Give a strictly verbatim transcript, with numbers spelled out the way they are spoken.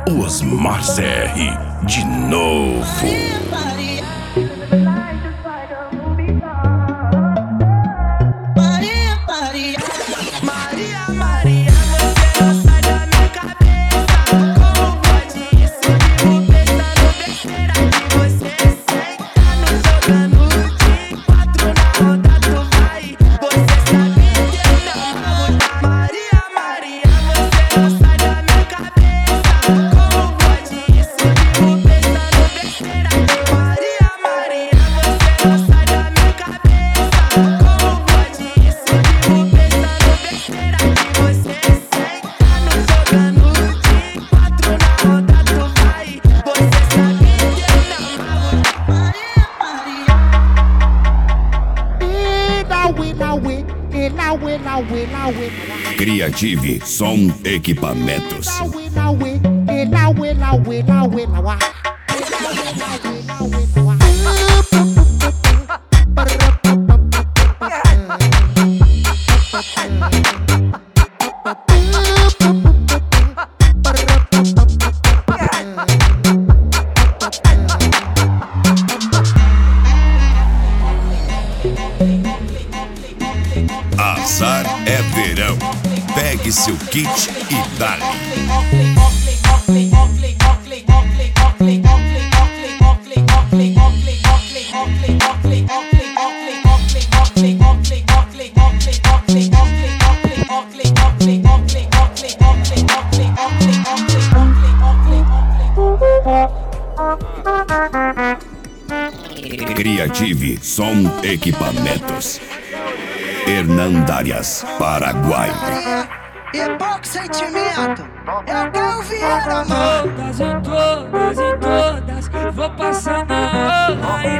Osmar C R de novo. Maria, Maria, Maria, Maria, você não sai da minha cabeça. Como pode isso? Vivo pensando besteira que você senta no jogando de quatro na roda tu vai. Você sabe que eu não vou. Maria, Maria, você não sai da minha cabeça. Como pode isso? Vivo pensando besteira. Maria, Maria, você não sai da minha cabeça. Como pode isso? Vivo pensando besteira que você senta no jogando de quatro na roda tu vai. Você sabe que eu não vou. Maria, Maria. Ilawe, lawe, ilawe, lawe, lawe, Creative Som Equipamentos. ilawe, lawe, ilawe, lawe, lawe, lawa. Azar é verão. Pegue seu kit e dá-lhe. Creative Som Equipamentos. Hernandarias, Paraguai. E pouco sentimento, eu quero Vieira, mano. Todas e todas e todas, vou passar na rola